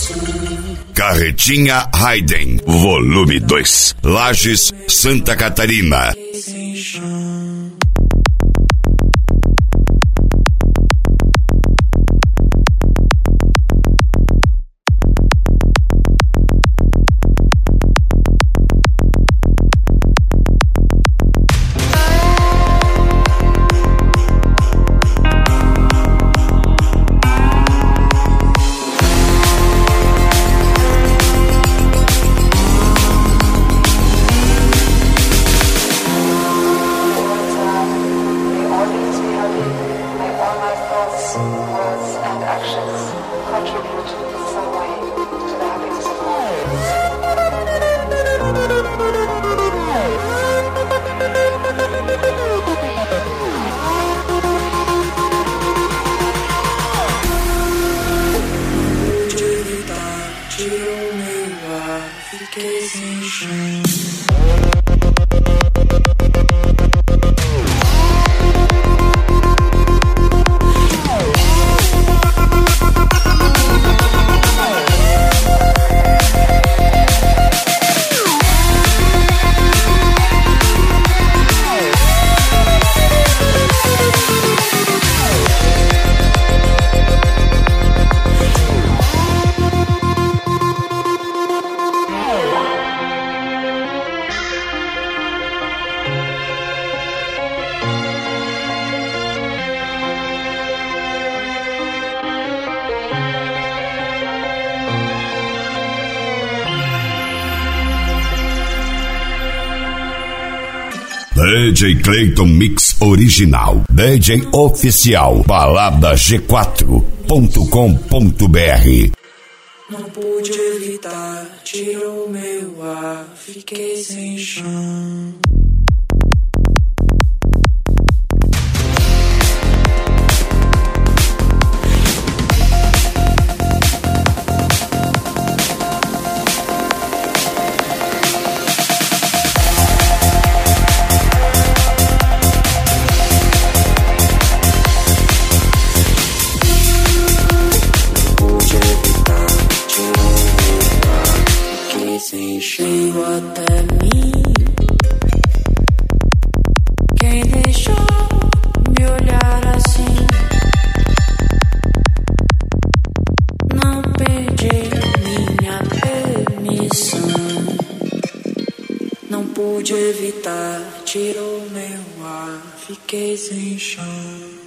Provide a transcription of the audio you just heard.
Carretinha Hayden, volume 2, Lages, Santa Catarina. DJ Clayton Mix Original, DJ Oficial, balada G4.com.br. Não pude evitar, tirou meu ar, fiquei sem chão. Chegou até mim. Quem deixou me olhar assim? Não pedi minha permissão. Não pude evitar, tirou meu ar, fiquei sem chão.